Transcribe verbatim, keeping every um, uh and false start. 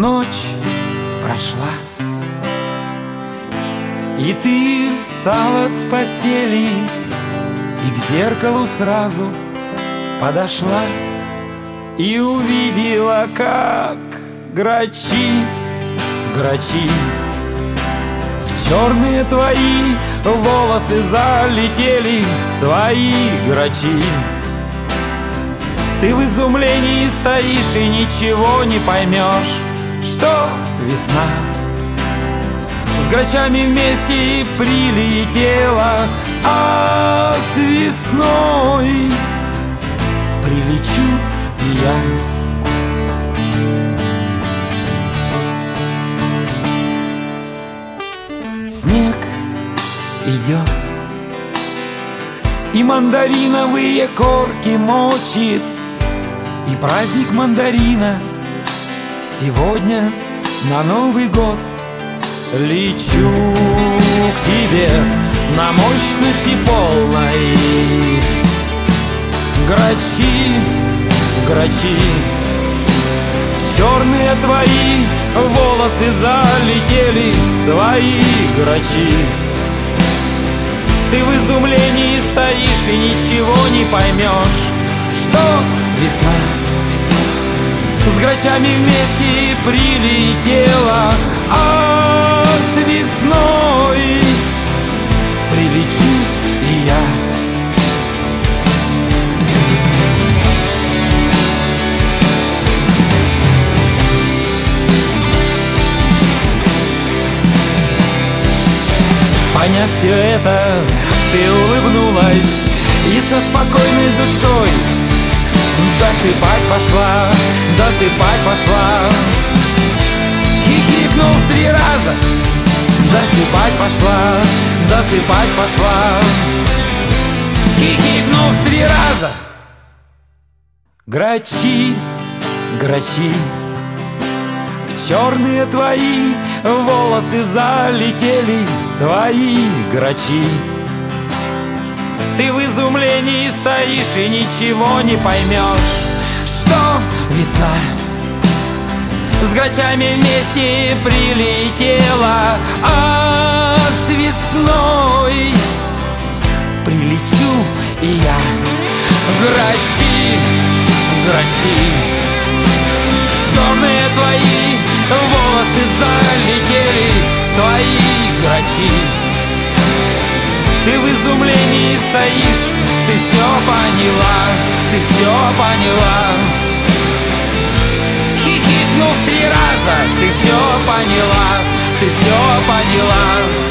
Ночь прошла, и ты встала с постели, и к зеркалу сразу подошла и увидела, как грачи, грачи в черные твои волосы залетели, твои грачи. Ты в изумлении стоишь и ничего не поймешь, что весна с грачами вместе прилетела, а с весной прилечу и я. Снег идет, и мандариновые корки мочит, и праздник мандарина сегодня на Новый год. Лечу к тебе на мощности полной. Грачи, грачи в черные твои волосы залетели, твои грачи. Ты в изумлении стоишь и ничего не поймешь, что весна с грачами вместе прилетела, а с весной прилечу и я. Поняв все это, ты улыбнулась и со спокойной душой досыпать пошла, досыпать пошла. Хихикнув три раза, досыпать пошла, досыпать пошла. Хихикнув три раза. Грачи, грачи в черные твои волосы залетели, твои грачи. Ты в изумлении стоишь и ничего не поймешь, что весна с грачами вместе прилетела, а с весной прилечу и я. Грачи, грачи в черные твои волосы залетели, твои грачи. Ты в изумлении стоишь, ты все поняла, ты все поняла. Хихикнув три раза, ты все поняла, ты все поняла.